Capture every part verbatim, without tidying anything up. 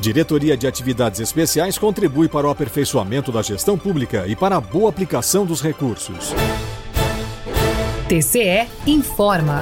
Diretoria de Atividades Especiais contribui para o aperfeiçoamento da gestão pública e para a boa aplicação dos recursos. T C E informa.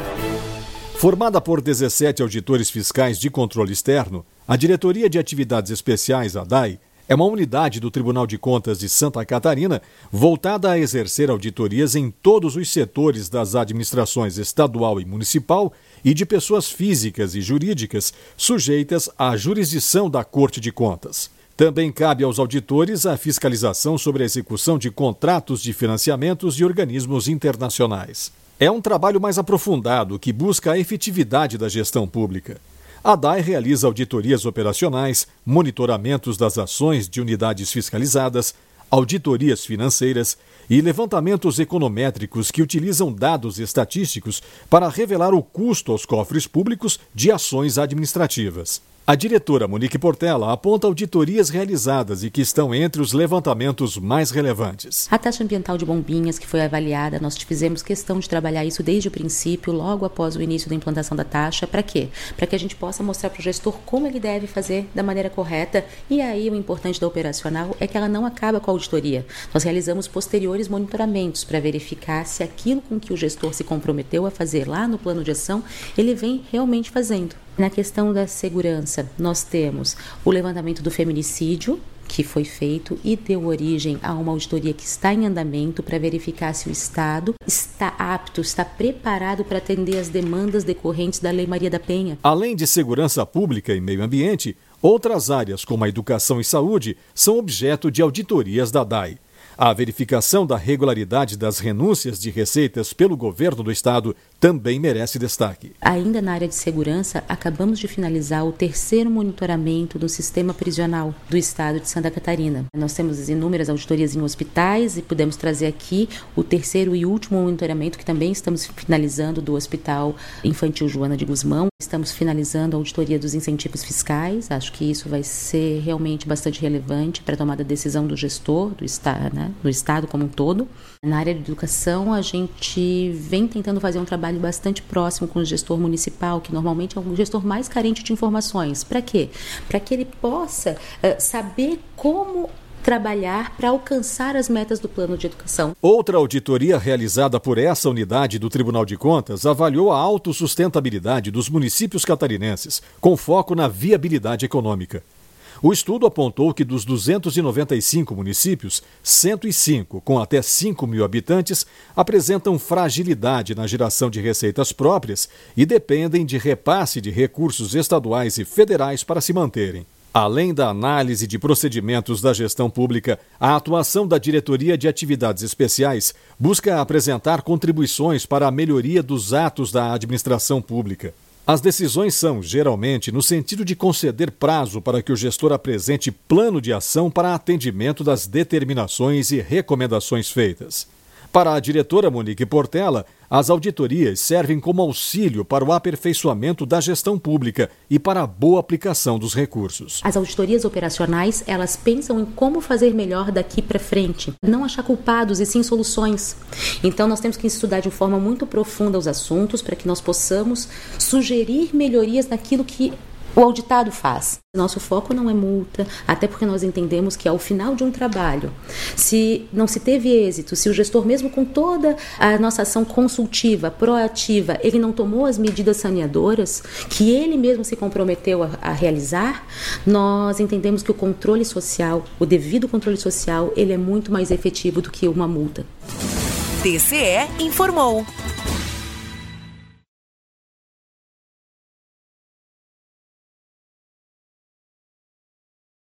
Formada por dezessete auditores fiscais de controle externo, a Diretoria de Atividades Especiais, a D A I, é uma unidade do Tribunal de Contas de Santa Catarina voltada a exercer auditorias em todos os setores das administrações estadual e municipal e de pessoas físicas e jurídicas sujeitas à jurisdição da Corte de Contas. Também cabe aos auditores a fiscalização sobre a execução de contratos de financiamentos de organismos internacionais. É um trabalho mais aprofundado que busca a efetividade da gestão pública. A D A I realiza auditorias operacionais, monitoramentos das ações de unidades fiscalizadas, auditorias financeiras e levantamentos econométricos que utilizam dados estatísticos para revelar o custo aos cofres públicos de ações administrativas. A diretora Monique Portela aponta auditorias realizadas e que estão entre os levantamentos mais relevantes. A taxa ambiental de Bombinhas, que foi avaliada, nós fizemos questão de trabalhar isso desde o princípio, logo após o início da implantação da taxa. Para quê? Para que a gente possa mostrar para o gestor como ele deve fazer da maneira correta. E aí o importante da operacional é que ela não acaba com a auditoria. Nós realizamos posteriores monitoramentos para verificar se aquilo com que o gestor se comprometeu a fazer lá no plano de ação, ele vem realmente fazendo. Na questão da segurança, nós temos o levantamento do feminicídio, que foi feito e deu origem a uma auditoria que está em andamento para verificar se o Estado está apto, está preparado para atender as demandas decorrentes da Lei Maria da Penha. Além de segurança pública e meio ambiente, outras áreas como a educação e saúde são objeto de auditorias da D A I. A verificação da regularidade das renúncias de receitas pelo governo do Estado também merece destaque. Ainda na área de segurança, acabamos de finalizar o terceiro monitoramento do sistema prisional do Estado de Santa Catarina. Nós temos inúmeras auditorias em hospitais e podemos trazer aqui o terceiro e último monitoramento que também estamos finalizando do Hospital Infantil Joana de Guzmão. Estamos finalizando a auditoria dos incentivos fiscais. Acho que isso vai ser realmente bastante relevante para a tomada de decisão do gestor, do Estado, né? do Estado como um todo. Na área de educação, a gente vem tentando fazer um trabalho bastante próximo com o gestor municipal, que normalmente é um gestor mais carente de informações. Para quê? Para que ele possa uh, saber como trabalhar para alcançar as metas do plano de educação. Outra auditoria realizada por essa unidade do Tribunal de Contas avaliou a autossustentabilidade dos municípios catarinenses, com foco na viabilidade econômica. O estudo apontou que dos duzentos e noventa e cinco municípios, cento e cinco, com até cinco mil habitantes, apresentam fragilidade na geração de receitas próprias e dependem de repasse de recursos estaduais e federais para se manterem. Além da análise de procedimentos da gestão pública, a atuação da Diretoria de Atividades Especiais busca apresentar contribuições para a melhoria dos atos da administração pública. As decisões são, geralmente, no sentido de conceder prazo para que o gestor apresente plano de ação para atendimento das determinações e recomendações feitas. Para a diretora Monique Portela, as auditorias servem como auxílio para o aperfeiçoamento da gestão pública e para a boa aplicação dos recursos. As auditorias operacionais, elas pensam em como fazer melhor daqui para frente. Não achar culpados e sim soluções. Então, nós temos que estudar de forma muito profunda os assuntos para que nós possamos sugerir melhorias naquilo que o auditado faz. Nosso foco não é multa, até porque nós entendemos que ao final de um trabalho, se não se teve êxito, se o gestor, mesmo com toda a nossa ação consultiva, proativa, ele não tomou as medidas saneadoras que ele mesmo se comprometeu a, a realizar, nós entendemos que o controle social, o devido controle social, ele é muito mais efetivo do que uma multa. T C E informou.